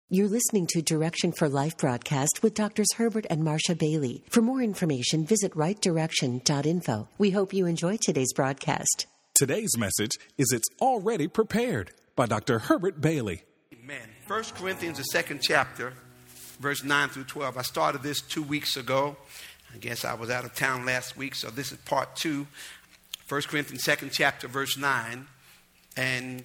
You're listening to Direction for Life broadcast with Drs. Herbert and Marcia Bailey. For more information, visit rightdirection.info. We hope you enjoy today's broadcast. Today's message is It's Already Prepared by Dr. Herbert Bailey. Amen. 1 Corinthians, the second chapter, verse 9 through 12. I started this 2 weeks ago. I guess I was out of town last week, so this is part 2. 1 Corinthians, second chapter, verse 9. And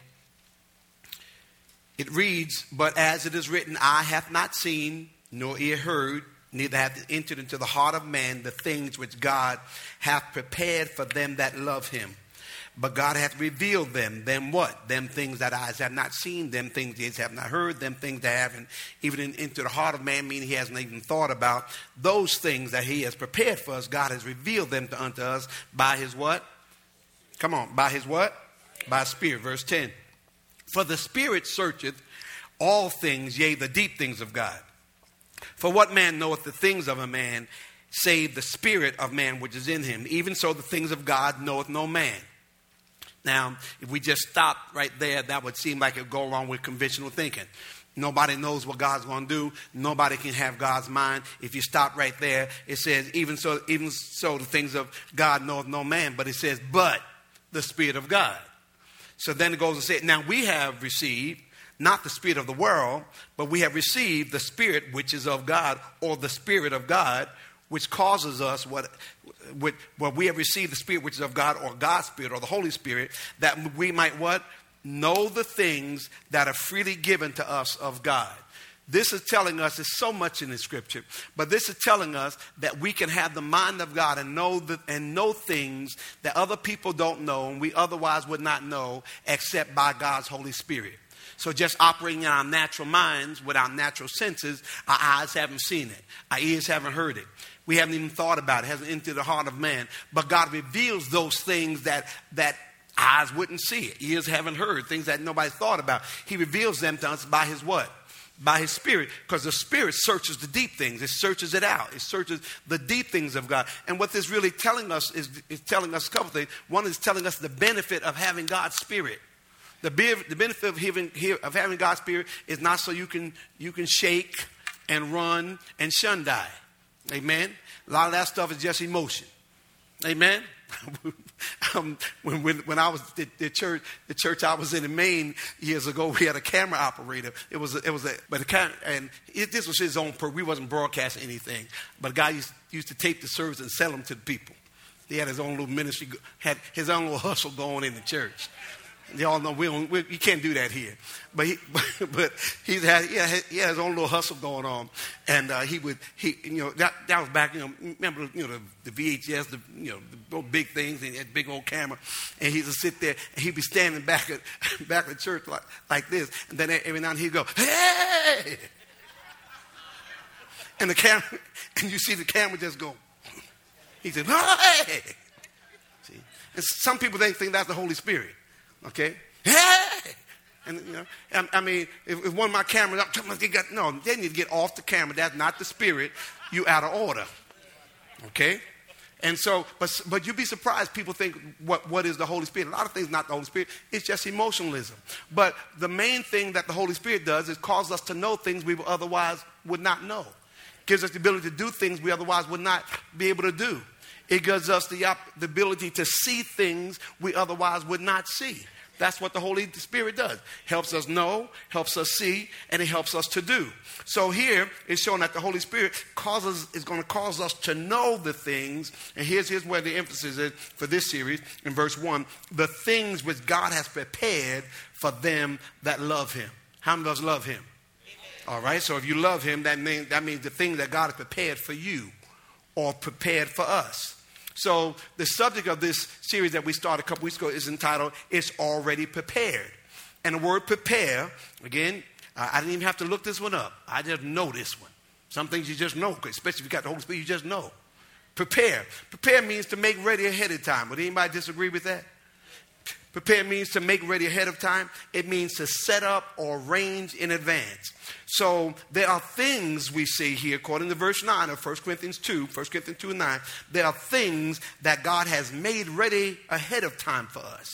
it reads, "But as it is written, eye hath not seen, nor ear heard, neither hath it entered into the heart of man the things which God hath prepared for them that love him. But God hath revealed them." Them what? Them things that eyes have not seen, them things ears have not heard, them things that haven't even into the heart of man, meaning he hasn't even thought about. Those things that he has prepared for us, God has revealed them unto us by his what? Come on, by his what? By his Spirit. Verse 10. "For the Spirit searcheth all things, yea, the deep things of God. For what man knoweth the things of a man, save the spirit of man which is in him? Even so the things of God knoweth no man." Now, if we just stop right there, that would seem like it would go along with conventional thinking. Nobody knows what God's going to do. Nobody can have God's mind. If you stop right there, it says, even so the things of God knoweth no man. But it says, but the Spirit of God. So then it goes and says, now we have received not the spirit of the world, but we have received the Spirit which is of God, or the Spirit of God, which causes us what we have received the Spirit which is of God, or God's Spirit, or the Holy Spirit, that we might what? Know the things that are freely given to us of God. This is telling us, there's so much in the scripture, but this is telling us that we can have the mind of God and know things that other people don't know and we otherwise would not know except by God's Holy Spirit. So just operating in our natural minds with our natural senses, our eyes haven't seen it. Our ears haven't heard it. We haven't even thought about it. It hasn't entered the heart of man. But God reveals those things that eyes wouldn't see it. Ears haven't heard. Things that nobody thought about. He reveals them to us by his what? By his Spirit. Because the Spirit searches the deep things. It searches it out. It searches the deep things of God. And what this really telling us is telling us a couple things. One is telling us the benefit of having God's Spirit. The benefit of having God's Spirit is not so you can shake and run and shun die. Amen. A lot of that stuff is just emotion. Amen. When I was at the church I was in Maine years ago, we had a camera operator. This was his own. We wasn't broadcasting anything, but a guy used to tape the service and sell them to the people. He had his own little ministry, had his own little hustle going in the church. Y'all know you can't do that here, but he had his own little hustle going on, and that was back, remember, the VHS, the big things, and that big old camera, and he'd sit there and he'd be standing back at the church like this, and then every now and then he'd go, "Hey!" and the camera, and you see the camera just go. He said, "Hey!" See, and some people think that's the Holy Spirit. Okay, hey, and I mean, if one of my cameras, they need to get off the camera. That's not the Spirit. You out of order. Okay, and so, but you'd be surprised. People think what is the Holy Spirit? A lot of things not the Holy Spirit. It's just emotionalism. But the main thing that the Holy Spirit does is cause us to know things we otherwise would not know. Gives us the ability to do things we otherwise would not be able to do. It gives us the ability to see things we otherwise would not see. That's what the Holy Spirit does. Helps us know, helps us see, and it helps us to do. So here it's showing that the Holy Spirit is going to cause us to know the things. And here's where the emphasis is for this series in verse 1. The things which God has prepared for them that love him. How many of us love him? All right. So if you love him, that means the thing that God has prepared for you or prepared for us. So the subject of this series that we started a couple weeks ago is entitled, It's Already Prepared. And the word prepare, again, I didn't even have to look this one up. I just know this one. Some things you just know, especially if you got the Holy Spirit, you just know. Prepare. Prepare means to make ready ahead of time. Would anybody disagree with that? Prepare means to make ready ahead of time. It means to set up or arrange in advance. So there are things we see here, according to verse 9 of 1 Corinthians 2 and 9. There are things that God has made ready ahead of time for us.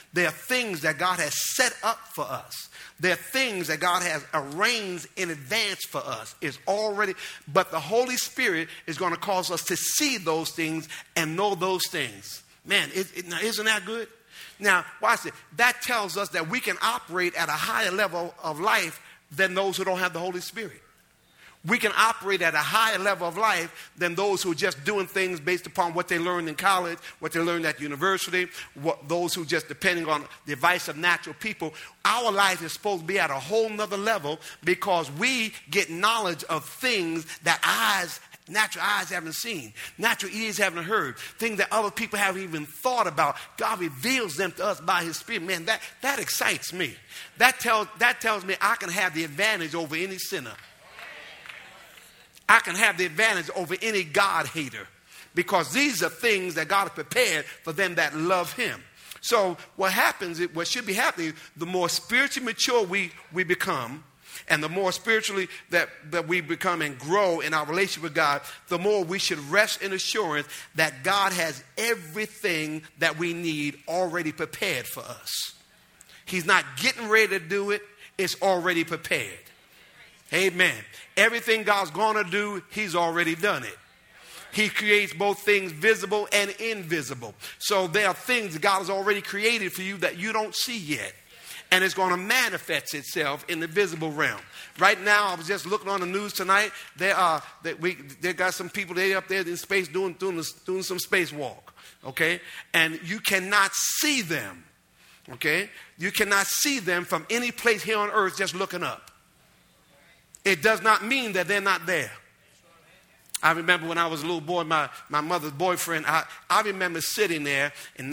There are things that God has set up for us. There are things that God has arranged in advance for us. It's already, but the Holy Spirit is going to cause us to see those things and know those things. Man, now, isn't that good? Now, watch it. That tells us that we can operate at a higher level of life than those who don't have the Holy Spirit. We can operate at a higher level of life than those who are just doing things based upon what they learned in college, what they learned at university, those who just depending on the advice of natural people. Our life is supposed to be at a whole nother level because we get knowledge of things that natural eyes haven't seen, natural ears haven't heard, things that other people haven't even thought about. God reveals them to us by his Spirit. Man, that excites me. That tells me I can have the advantage over any sinner. I can have the advantage over any God hater because these are things that God has prepared for them that love him. So what should be happening, the more spiritually mature we become, and the more spiritually that we become and grow in our relationship with God, the more we should rest in assurance that God has everything that we need already prepared for us. He's not getting ready to do it. It's already prepared. Amen. Everything God's going to do, he's already done it. He creates both things visible and invisible. So there are things that God has already created for you that you don't see yet. And it's going to manifest itself in the visible realm. Right now, I was just looking on the news tonight. They got some people there up there in space doing some spacewalk. Okay? And you cannot see them. Okay? You cannot see them from any place here on earth just looking up. It does not mean that they're not there. I remember when I was a little boy, my mother's boyfriend, I remember sitting there in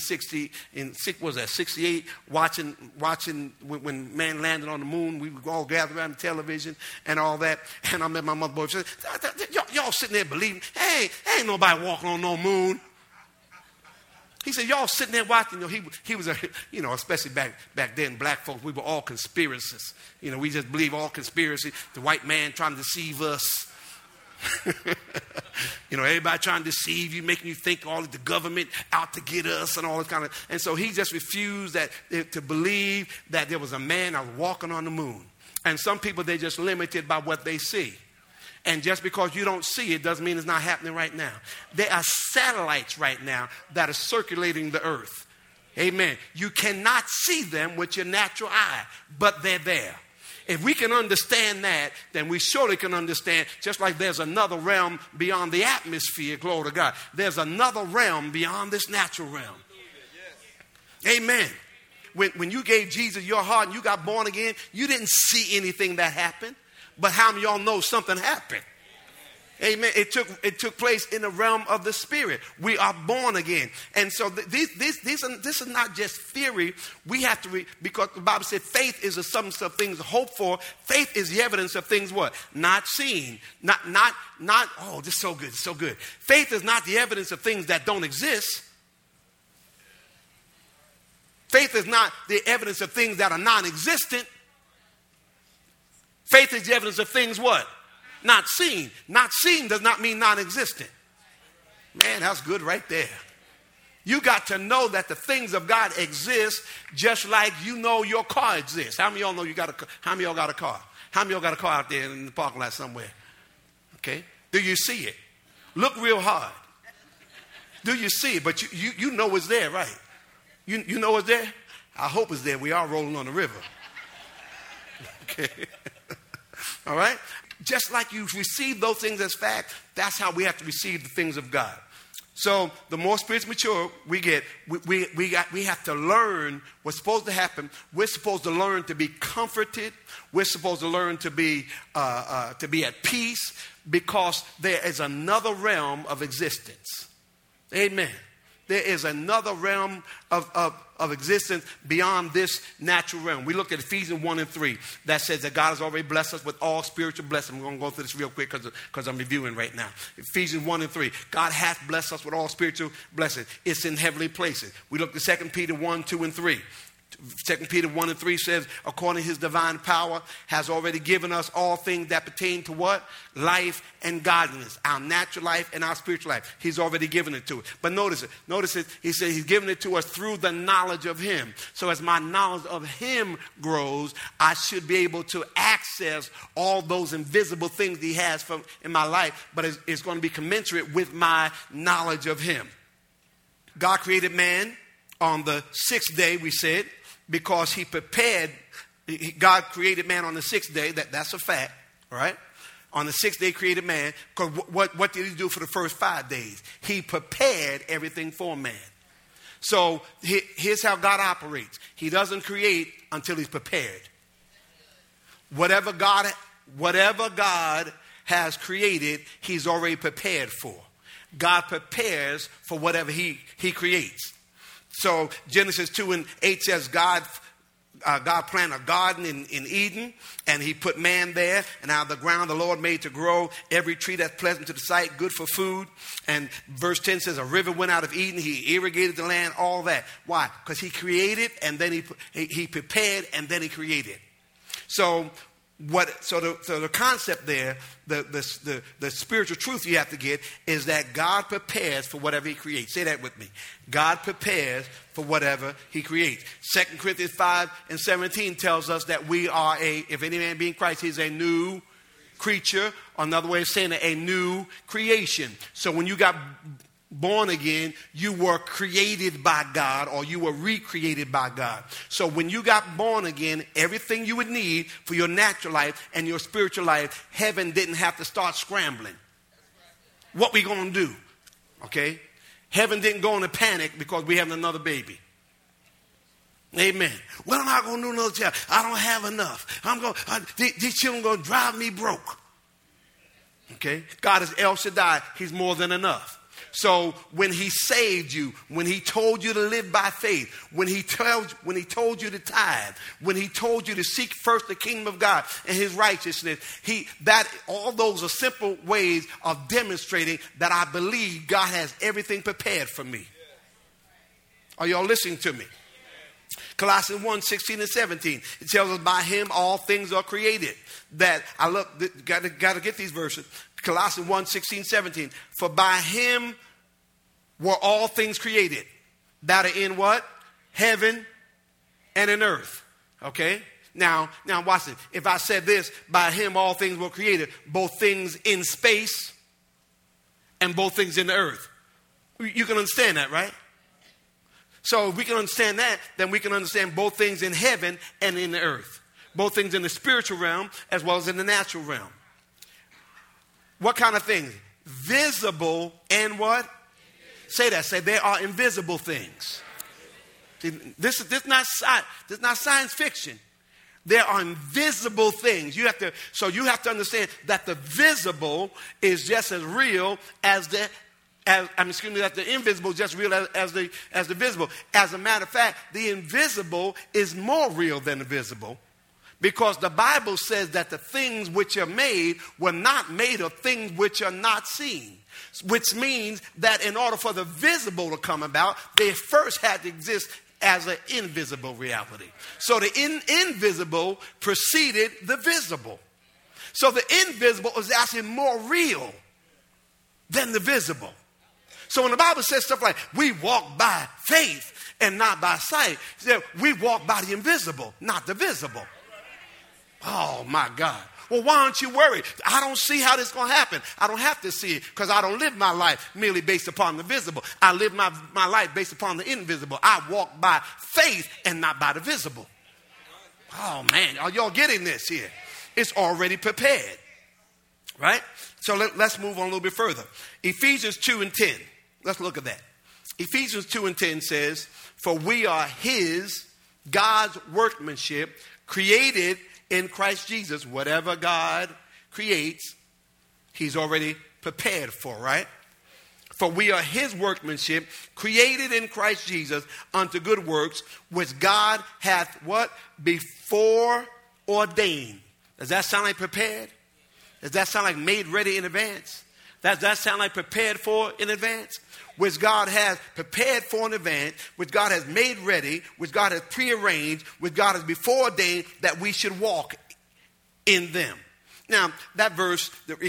1968, watching when man landed on the moon. We would all gather around the television and all that. And I met my mother's boyfriend. Y'all sitting there believing, hey, ain't nobody walking on no moon. He said, y'all sitting there watching. He was especially back then, black folks, we were all conspiracists. We just believe all conspiracy. The white man trying to deceive us. Everybody trying to deceive you, making you think all of the government out to get us and all this kind of. And so he just refused to believe that there was a man that was walking on the moon. And some people, they're just limited by what they see. And just because you don't see it doesn't mean it's not happening right now. There are satellites right now that are circulating the earth. Amen. You cannot see them with your natural eye, but they're there. If we can understand that, then we surely can understand, just like there's another realm beyond the atmosphere, glory to God. There's another realm beyond this natural realm. Amen. When you gave Jesus your heart and you got born again, you didn't see anything that happened. But how many of y'all know something happened? Amen. It took place in the realm of the Spirit. We are born again. And so this is not just theory. We have to because the Bible said faith is the substance of things hoped for. Faith is the evidence of things what? Not seen. Not, oh, this is so good, so good. Faith is not the evidence of things that don't exist. Faith is not the evidence of things that are non-existent. Faith is the evidence of things what? Not seen. Not seen does not mean non-existent. Man, that's good right there. You got to know that the things of God exist just like you know your car exists. How many of y'all know you got a car? How many of y'all got a car? How many of y'all got a car out there in the parking lot somewhere? Okay. Do you see it? Look real hard. Do you see it? But you know it's there, right? You know it's there? I hope it's there. We are rolling on the river. Okay. All right? Just like you receive those things as fact, that's how we have to receive the things of God. So the more spiritually mature we get, we have to learn what's supposed to happen. We're supposed to learn to be comforted. We're supposed to learn to be at peace because there is another realm of existence. Amen. There is another realm of existence beyond this natural realm. We look at Ephesians 1 and 3 that says that God has already blessed us with all spiritual blessings. I'm going to go through this real quick because I'm reviewing right now. Ephesians 1 and 3. God hath blessed us with all spiritual blessings. It's in heavenly places. We look at 2 Peter 1, 2 and 3. 2 Peter 1:3 says, according to his divine power, has already given us all things that pertain to what? Life and godliness. Our natural life and our spiritual life. He's already given it to us. But notice it. He said he's given it to us through the knowledge of him. So as my knowledge of him grows, I should be able to access all those invisible things he has in my life. But it's going to be commensurate with my knowledge of him. God created man on the sixth day, we said, because God created man on the sixth day. That's a fact, all right? On the sixth day, created man. Because what did he do for the first 5 days? He prepared everything for man. So here's how God operates. He doesn't create until he's prepared. Whatever God has created, he's already prepared for. God prepares for whatever he creates. So Genesis 2:8 says God planted a garden in Eden, and he put man there, and out of the ground the Lord made to grow every tree that's pleasant to the sight, good for food. And verse 10 says a river went out of Eden, he irrigated the land, all that. Why? Because he created, and then he prepared, and then he created. So the concept there, the spiritual truth you have to get is that God prepares for whatever he creates. Say that with me. God prepares for whatever he creates. 2 Corinthians 5:17 tells us that we are if any man be in Christ, he's a new creature. Another way of saying it, a new creation. So when you got born again, you were created by God, or you were recreated by God. So when you got born again, everything you would need for your natural life and your spiritual life, heaven didn't have to start scrambling. What we going to do? Okay? Heaven didn't go into panic because we have another baby. Amen. What am I going to do another child? I don't have enough. These children are going to drive me broke. Okay? God is El Shaddai. He's more than enough. So when he saved you, when he told you to live by faith, when he told you to tithe, when he told you to seek first the kingdom of God and his righteousness, all those are simple ways of demonstrating that I believe God has everything prepared for me. Are y'all listening to me? Colossians 1:16-17. It tells us by him all things are created. That I love. Got to get these verses. Colossians 1:16-17. For by him were all things created that are in what? Heaven and in earth. Okay? Now watch it. If I said this, by him all things were created, both things in space and both things in the earth. You can understand that, right? So if we can understand that, then we can understand both things in heaven and in the earth. Both things in the spiritual realm as well as in the natural realm. What kind of things? Visible and what? Say that. Say there are invisible things. This is not science fiction. There are invisible things. You have to understand that the visible is just as real as that the invisible is just real as the visible. As a matter of fact, the invisible is more real than the visible. Because the Bible says that the things which are made were not made of things which are not seen. Which means that in order for the visible to come about, they first had to exist as an invisible reality. So the invisible preceded the visible. So the invisible is actually more real than the visible. So when the Bible says stuff like, we walk by faith and not by sight, we walk by the invisible, not the visible. Oh, my God. Well, why aren't you worried? I don't see how this is going to happen. I don't have to see it because I don't live my life merely based upon the visible. I live my life based upon the invisible. I walk by faith and not by the visible. Oh, man. Are y'all getting this here? It's already prepared. Right? So let's move on a little bit further. Ephesians 2:10. Let's look at that. Ephesians 2:10 says, for we are God's workmanship, created in Christ Jesus. Whatever God creates, he's already prepared for, right? For we are his workmanship, created in Christ Jesus unto good works, which God hath what? Before ordained. Does that sound like prepared? Does that sound like made ready in advance? Does that sound like prepared for in advance? Which God has prepared for in advance, which God has made ready, which God has prearranged, which God has beforeordained that we should walk in them. Now, that verse,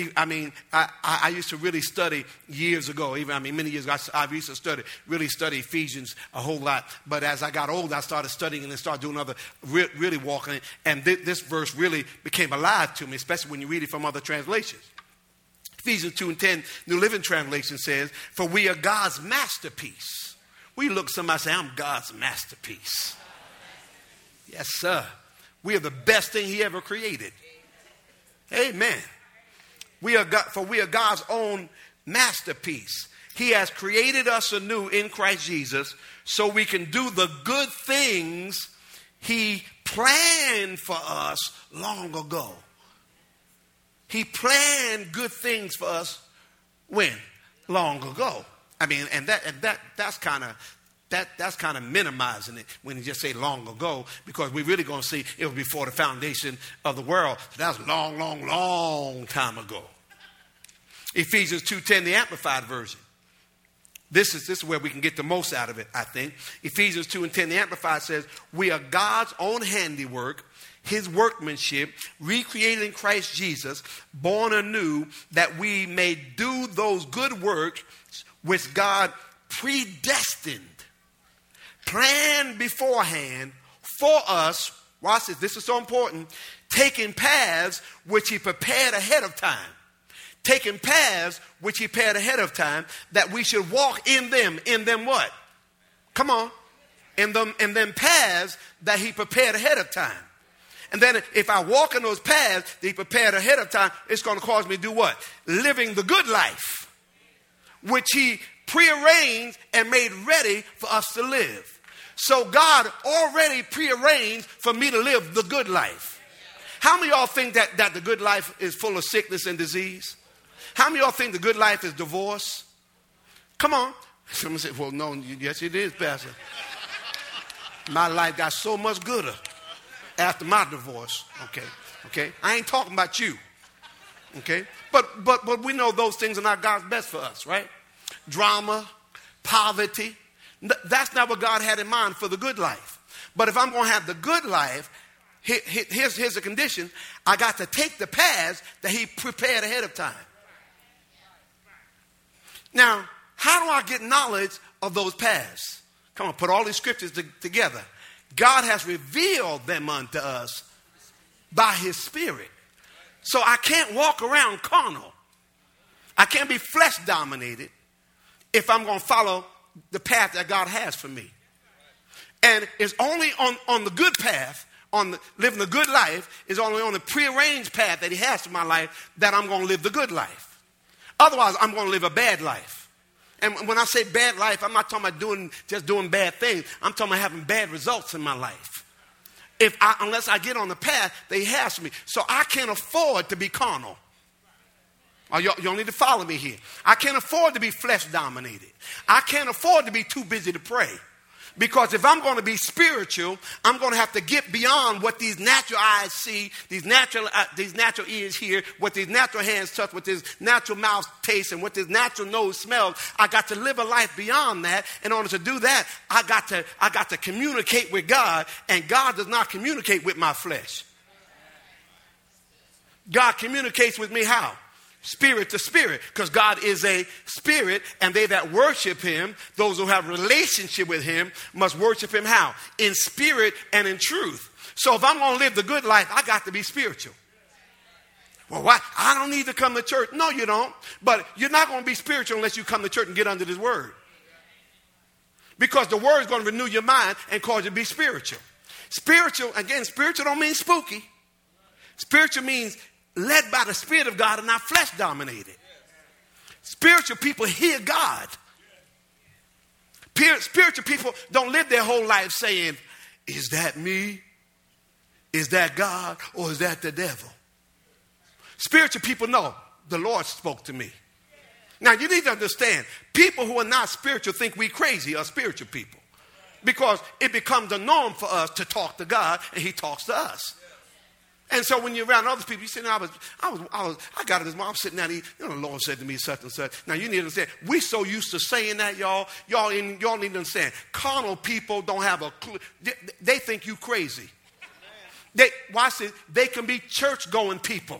I used to really study years ago, many years ago, I used to really study Ephesians a whole lot. But as I got older, I started studying and then started doing other, really walking. And this verse really became alive to me, especially when you read it from other translations. Ephesians 2:10, New Living Translation says, for we are God's masterpiece. We look at somebody and say, I'm God's masterpiece. Yes, sir. We are the best thing he ever created. Amen. We are God's own masterpiece. He has created us anew in Christ Jesus so we can do the good things he planned for us long ago. He planned good things for us when? Long ago. That's kind of minimizing it when you just say long ago, because we're really going to see it was before the foundation of the world. So that's long, long, long time ago. Ephesians 2:10, the Amplified Version. This is where we can get the most out of it, I think. Ephesians 2:10, the Amplified says, we are God's own handiwork, his workmanship, recreated in Christ Jesus, born anew, that we may do those good works which God predestined, planned beforehand for us. Watch this is so important. Taking paths which he prepared ahead of time. Taking paths which he prepared ahead of time, that we should walk in them. In them what? Come on. In them paths that he prepared ahead of time. And then if I walk in those paths that he prepared ahead of time, it's going to cause me to do what? Living the good life, which he prearranged and made ready for us to live. So God already prearranged for me to live the good life. How many of y'all think that the good life is full of sickness and disease? How many of y'all think the good life is divorce? Come on. Someone said, well, no, yes it is, Pastor. My life got so much gooder after my divorce. Okay. I ain't talking about you. Okay. But we know those things are not God's best for us, right? Drama, poverty. That's not what God had in mind for the good life. But if I'm going to have the good life, here's the condition. I got to take the paths that he prepared ahead of time. Now, how do I get knowledge of those paths? Come on, put all these scriptures together. God has revealed them unto us by his Spirit. So I can't walk around carnal. I can't be flesh dominated if I'm going to follow the path that God has for me. And it's only on the good path, living the good life, is only on the prearranged path that he has for my life that I'm going to live the good life. Otherwise, I'm going to live a bad life. And when I say bad life, I'm not talking about just doing bad things. I'm talking about having bad results in my life. Unless I get on the path that he has for me. So I can't afford to be carnal. You don't need to follow me here. I can't afford to be flesh dominated. I can't afford to be too busy to pray. Because if I'm going to be spiritual, I'm going to have to get beyond what these natural eyes see, these natural ears hear, what these natural hands touch, what this natural mouth tastes, and what this natural nose smells. I got to live a life beyond that. In order to do that, I got to communicate with God, and God does not communicate with my flesh. God communicates with me how? Spirit to spirit, because God is a spirit, and they that worship him, those who have a relationship with him, must worship him how? In spirit and in truth. So if I'm going to live the good life, I got to be spiritual. Well, why? I don't need to come to church. No, you don't. But you're not going to be spiritual unless you come to church and get under this word. Because the word is going to renew your mind and cause you to be spiritual. Spiritual don't mean spooky. Spiritual means led by the Spirit of God and not flesh dominated. Spiritual people hear God. Spiritual people don't live their whole life saying, is that me? Is that God? Or is that the devil? Spiritual people know the Lord spoke to me. Now you need to understand, people who are not spiritual think we crazy are spiritual people. Because it becomes the norm for us to talk to God and he talks to us. And so when you're around other people, you say, no, I got it as mom. I'm sitting down here. You know, the Lord said to me such and such. Now, you need to understand, we're so used to saying that, y'all. Y'all need to understand. Carnal people don't have a clue. They think you crazy. Watch this. They can be church-going people.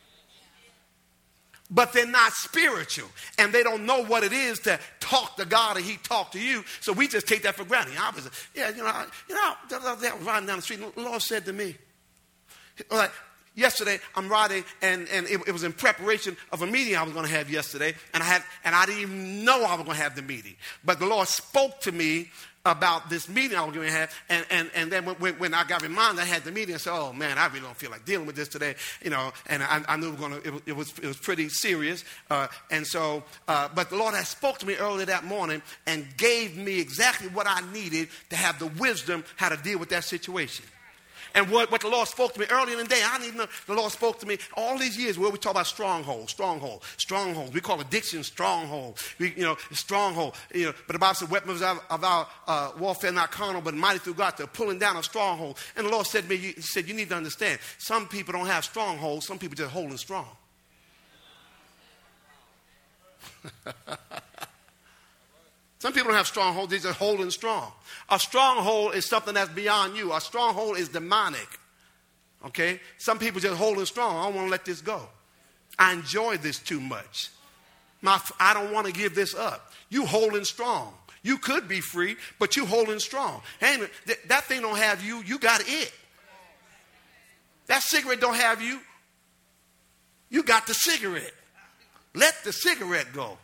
But they're not spiritual. And they don't know what it is to talk to God and he talk to you. So we just take that for granted. I was riding down the street. And the Lord said to me, like, yesterday I'm riding and it was in preparation of a meeting I was going to have yesterday. And I didn't even know I was going to have the meeting. But the Lord spoke to me about this meeting I was going to have. And then when I got reminded I had the meeting, I said, oh man, I really don't feel like dealing with this today. You know, and I knew it was pretty serious. But the Lord had spoke to me earlier that morning and gave me exactly what I needed to have the wisdom how to deal with that situation. And what the Lord spoke to me earlier in the day, I didn't even know the Lord spoke to me all these years where we talk about strongholds. We call addiction stronghold. Stronghold. You know, but the Bible said weapons of our warfare not carnal, but mighty through God to pulling down a stronghold. And the Lord said to me, he said, you need to understand, some people don't have strongholds, some people just holding strong. Some people don't have strongholds, they're just holding strong. A stronghold is something that's beyond you. A stronghold is demonic. Okay? Some people just holding strong. I don't want to let this go. I enjoy this too much. I don't want to give this up. You holding strong. You could be free, but you holding strong. Hey, that thing don't have you. You got it. That cigarette don't have you. You got the cigarette. Let the cigarette go.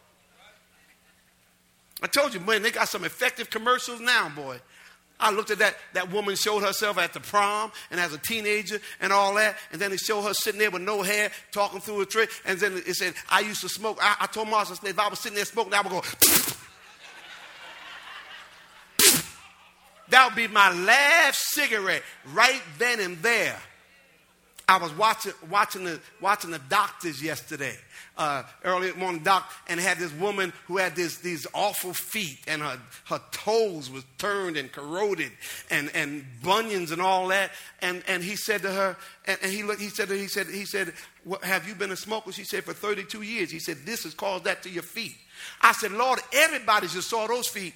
I told you, man, they got some effective commercials now, boy. I looked at that woman showed herself at the prom and as a teenager and all that. And then they showed her sitting there with no hair, talking through a tree. And then it said, I used to smoke. I told Marcia, if I was sitting there smoking, I would go, that would be my last cigarette right then and there. I was watching the doctors yesterday. Early morning doc, and had this woman who had these awful feet, and her toes was turned and corroded, and bunions and all that. And he said to her, he said, well, have you been a smoker? She said, for 32 years. He said, this has caused that to your feet. I said, Lord, everybody just saw those feet.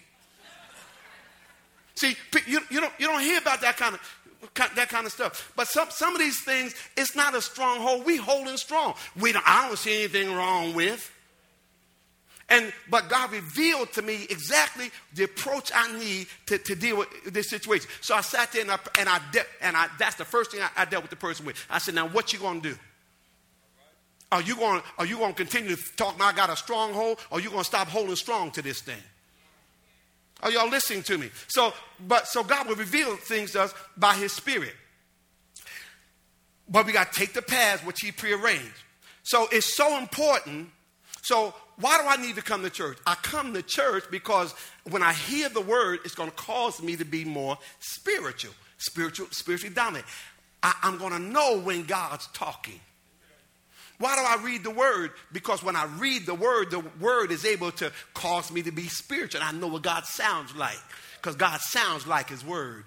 See, you don't hear about that kind of stuff. But some of these things, it's not a stronghold. We holding strong. I don't see anything wrong with. But God revealed to me exactly the approach I need to deal with this situation. So I sat there and that's the first thing I dealt with the person with. I said, now what you going to do? Are you going to continue to talk about I got a stronghold, or are you going to stop holding strong to this thing? Are y'all listening to me? So God will reveal things to us by his Spirit. But we got to take the paths which he prearranged. So it's so important. So why do I need to come to church? I come to church because when I hear the word, it's going to cause me to be more spiritually dominant. I'm going to know when God's talking. Why do I read the word? Because when I read the word is able to cause me to be spiritual. And I know what God sounds like, because God sounds like his word.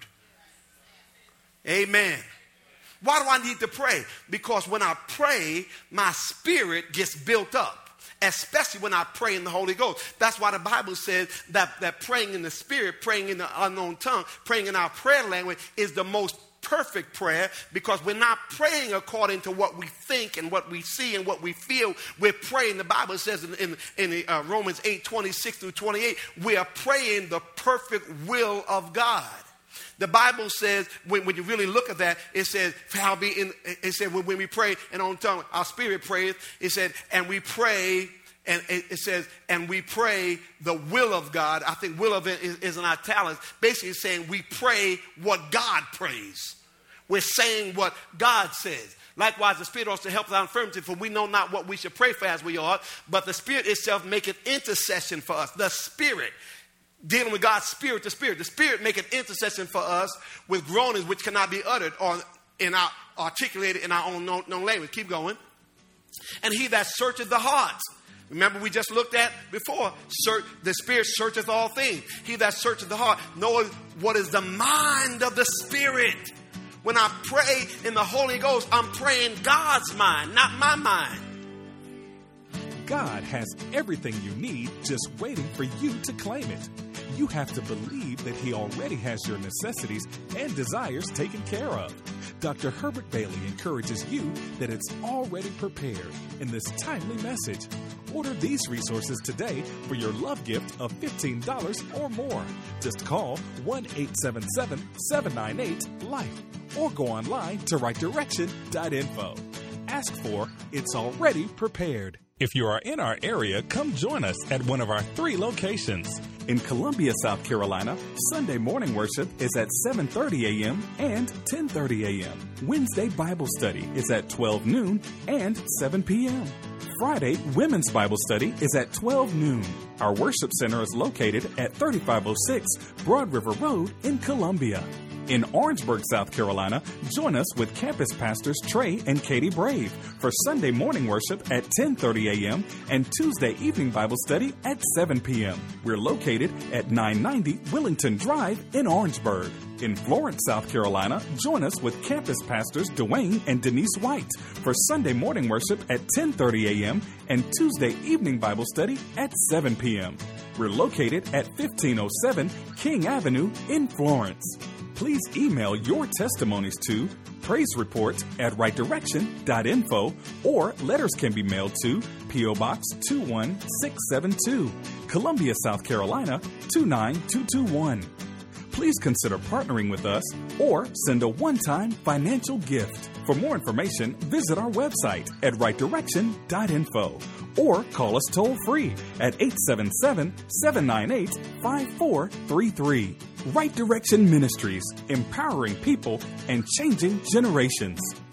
Amen. Why do I need to pray? Because when I pray, my spirit gets built up, especially when I pray in the Holy Ghost. That's why the Bible says that praying in the spirit, praying in the unknown tongue, praying in our prayer language is the most perfect prayer, because we're not praying according to what we think and what we see and what we feel. We're praying, the Bible says in Romans 8:26-28, we are praying the perfect will of God. The Bible says, when you really look at that, it says, when we pray in our own tongue, our spirit prays. It said, and we pray, and it says, and we pray the will of God. I think will of it is in italics. Basically saying we pray what God prays. We're saying what God says. Likewise, the Spirit also helps our infirmity, for we know not what we should pray for as we ought, but the Spirit itself maketh intercession for us. The Spirit, dealing with God's Spirit, the Spirit maketh intercession for us with groanings which cannot be uttered or articulated in our own known language. Keep going. And he that searcheth the hearts. Remember, we just looked at before, the Spirit searcheth all things. He that searcheth the heart knoweth what is the mind of the Spirit. When I pray in the Holy Ghost, I'm praying God's mind, not my mind. God has everything you need just waiting for you to claim it. You have to believe that He already has your necessities and desires taken care of. Dr. Herbert Bailey encourages you that it's already prepared in this timely message. Order these resources today for your love gift of $15 or more. Just call 1-877-798-LIFE or go online to rightdirection.info. Ask for It's Already Prepared. If you are in our area, come join us at one of our 3 locations. In Columbia, South Carolina, Sunday morning worship is at 7:30 a.m. and 10:30 a.m. Wednesday Bible study is at 12 noon and 7 p.m. Friday Women's Bible study is at 12 noon. Our worship center is located at 3506 Broad River Road in Columbia. In Orangeburg, South Carolina, join us with campus pastors Trey and Katie Brave for Sunday morning worship at 10:30 a.m. and Tuesday evening Bible study at 7 p.m. We're located at 990 Willington Drive in Orangeburg. In Florence, South Carolina, join us with campus pastors Dwayne and Denise White for Sunday morning worship at 10:30 a.m. and Tuesday evening Bible study at 7 p.m. We're located at 1507 King Avenue in Florence. Please email your testimonies to praisereport@rightdirection.info or letters can be mailed to P.O. Box 21672, Columbia, South Carolina 29221. Please consider partnering with us or send a one-time financial gift. For more information, visit our website at rightdirection.info or call us toll-free at 877-798-5433. Right Direction Ministries, empowering people and changing generations.